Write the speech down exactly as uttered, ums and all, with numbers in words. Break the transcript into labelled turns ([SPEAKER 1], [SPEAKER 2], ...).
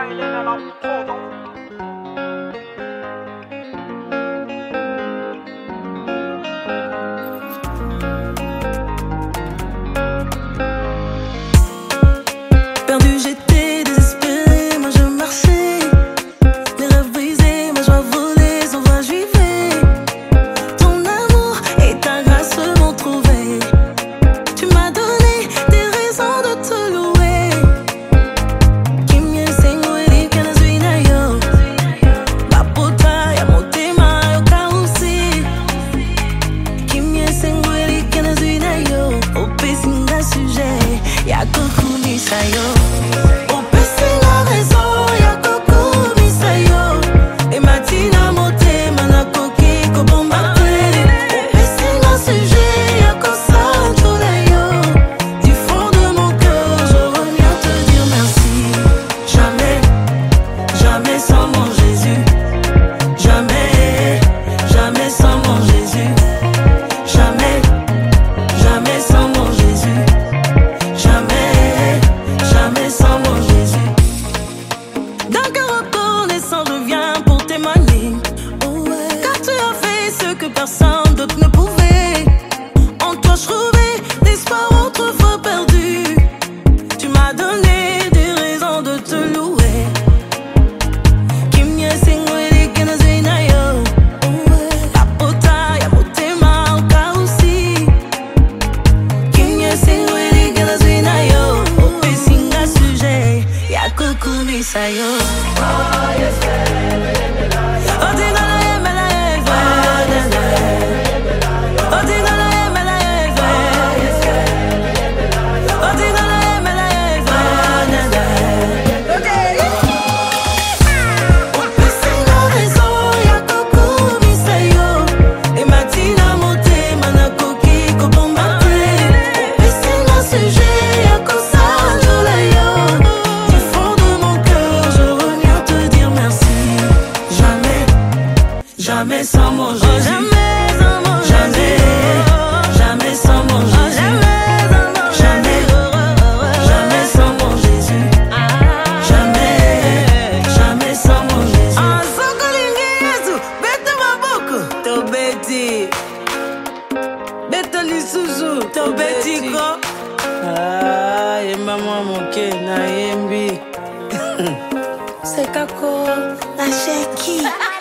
[SPEAKER 1] Perdu, j'étais désespérée, moi je marchais. Les rêves brisés, ma joie volée, sans voix j'y vais. Ton amour et ta grâce m'ont trouvé. Tu m'as donné des raisons de te louer. Kimye sengweli kana zuina yo. Bapota ya motema yo kausi. Kimye sengweli kana zuina yo. Ope singa sujet ya kukumisa yo. Personne d'autre ne pouvait. En toi je trouvais l'espoir autrefois perdu. Tu m'as donné des raisons de te louer. Kimye sengweli kana zuina yo. Papota ya motema ukausi. Kimye sengweli kana zuina yo. Ope singa sujet ya kukumisa yo. Oh yes, jamais sans mon Jésus. Oh, jamais sans mon Jésus. Jamais, jamais sans mon Jésus. Oh, jamais, jamais sans mon Jésus. Jamais, jamais sans mon Jésus. Ah, sokolingi Yesu, beta maboko, to beti, beta lisuzu, to beti ko. Ah, yemba mwa moke na yembi.
[SPEAKER 2] C'est kako, la cheki.